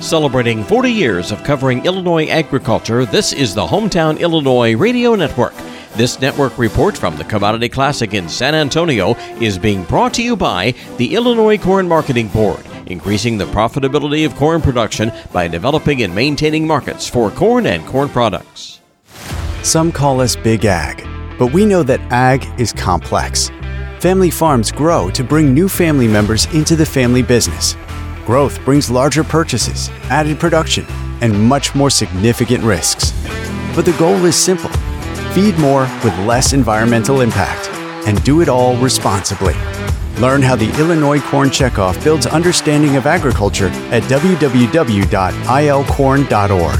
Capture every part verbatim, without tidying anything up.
Celebrating forty years of covering Illinois agriculture, this is the Hometown Illinois Radio Network. This network report from the Commodity Classic in San Antonio is being brought to you by the Illinois Corn Marketing Board, increasing the profitability of corn production by developing and maintaining markets for corn and corn products. Some call us Big Ag, but we know that ag is complex. Family farms grow to bring new family members into the family business. Growth brings larger purchases, added production, and much more significant risks. But the goal is simple: feed more with less environmental impact, and do it all responsibly. Learn how the Illinois Corn Checkoff builds understanding of agriculture at w w w dot i l corn dot org.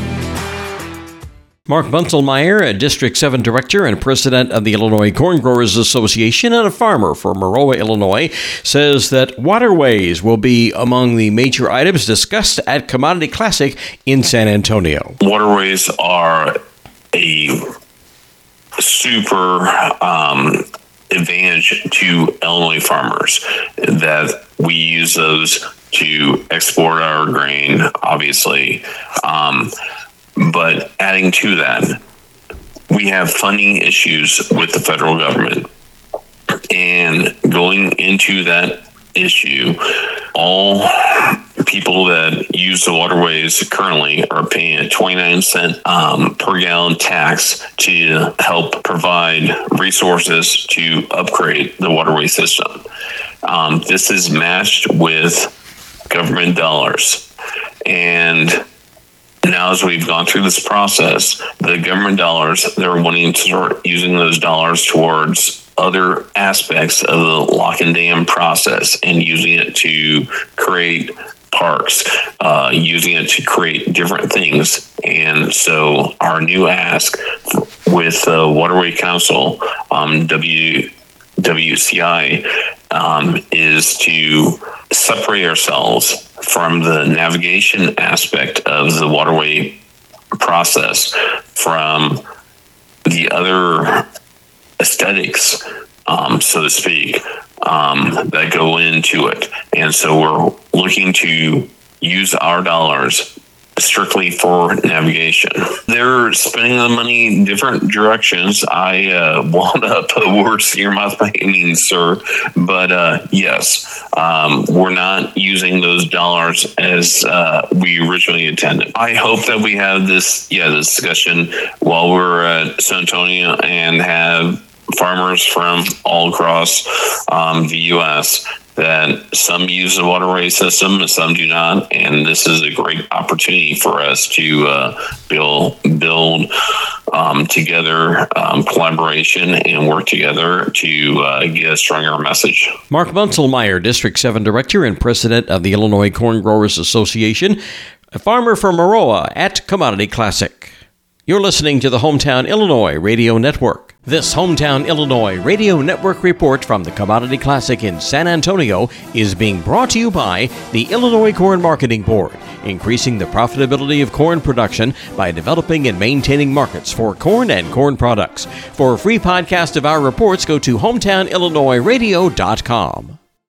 Mark Bunzelmeyer, a District seven Director and President of the Illinois Corn Growers Association and a farmer for Maroa, Illinois, says that waterways will be among the major items discussed at Commodity Classic in San Antonio. Waterways are a super um, advantage to Illinois farmers, that we use those to export our grain, obviously. Um, But adding to that, we have funding issues with the federal government. And going into that issue, all people that use the waterways currently are paying a twenty-nine cent um, per gallon tax to help provide resources to upgrade the waterway system. Um, this is matched with government dollars. And now, as we've gone through this process, the government dollars, they're wanting to start using those dollars towards other aspects of the lock and dam process and using it to create parks, uh, using it to create different things. And so our new ask with the Waterway Council, um, W W C I, um, is to separate ourselves from the navigation aspect of the waterway process, from the other aesthetics, um, so to speak, um, that go into it. And so we're looking to use our dollars strictly for navigation. They're spending the money in different directions. I uh, want to put words in your mouth by any means, sir. But uh, yes, um, we're not using those dollars as uh, we originally intended. I hope that we have this, yeah, this discussion while we're at San Antonio and have farmers from all across um, the U S that some use the waterway system and some do not. And this is a great opportunity for us to uh, build, build um, together um, collaboration and work together to uh, get a stronger message. Mark Bunzelmeyer, District seven Director and President of the Illinois Corn Growers Association, a farmer from Maroa at Commodity Classic. You're listening to the Hometown Illinois Radio Network. This Hometown Illinois Radio Network report from the Commodity Classic in San Antonio is being brought to you by the Illinois Corn Marketing Board, increasing the profitability of corn production by developing and maintaining markets for corn and corn products. For a free podcast of our reports, go to hometown illinois radio dot com.